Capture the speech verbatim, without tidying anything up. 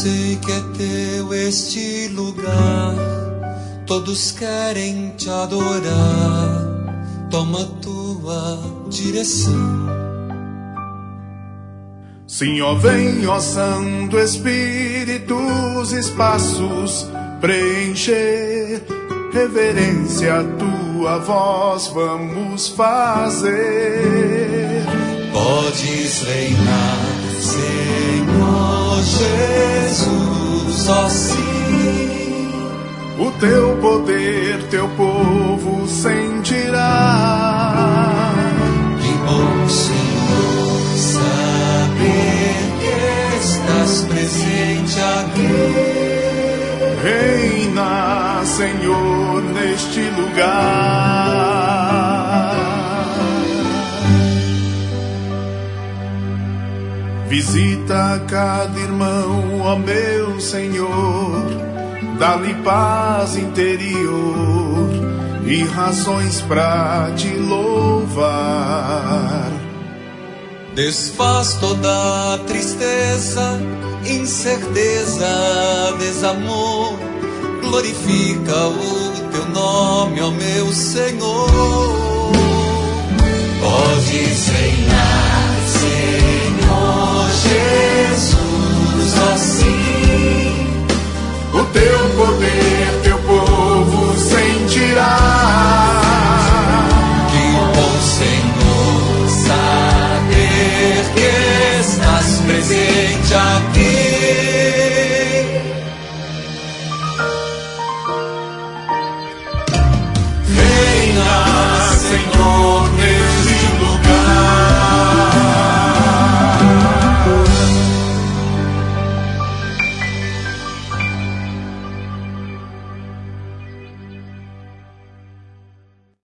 sei que é teu este lugar, todos querem te adorar, toma tua direção. Sim, ó vem, ó Santo Espírito, os espaços preencher, reverência a tua voz vamos fazer. Podes reinar, Senhor Jesus, ó sim. O teu poder, teu povo sentirá. Que bom, Senhor, saber que estás presente aqui. Reina, Senhor, neste lugar. Visita cada irmão, ó meu Senhor, dá-lhe paz interior e razões pra te louvar. Desfaz toda tristeza, incerteza, desamor, glorifica o teu nome, ó meu Senhor.